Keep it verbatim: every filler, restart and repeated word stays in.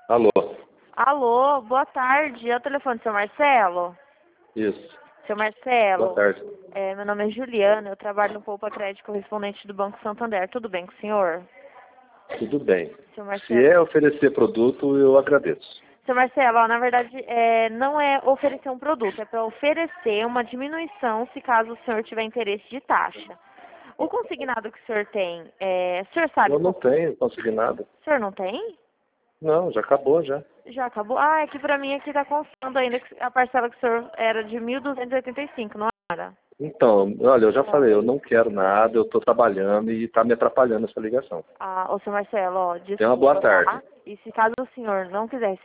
Alô, Alô, boa tarde. É o telefone do seu Marcelo? isso. Seu Boa Marcelo, tarde. é, meu nome é Juliana, eu trabalho no Poupa Crédito correspondente do Banco Santander. Tudo bem com o senhor? Tudo bem. Seu Se Marcelo, é oferecer produto, eu agradeço. seu Marcelo, ó, na verdade, é, não é oferecer um produto, é para oferecer uma diminuição se caso o senhor tiver interesse de taxa. O consignado que o senhor tem, é, o senhor sabe Eu não qual... tenho consignado. O senhor não tem? Não, já acabou já. Já acabou? Ah, é que pra mim aqui tá constando ainda que a parcela que o senhor era de mil duzentos e oitenta e cinco, não era? Então, olha, eu já Tá. falei, eu não quero nada, eu estou trabalhando e está me atrapalhando essa ligação. Ah, ô, seu Marcelo, ó, Tenha uma boa desculpa, tarde. tá? E se caso o senhor não quiser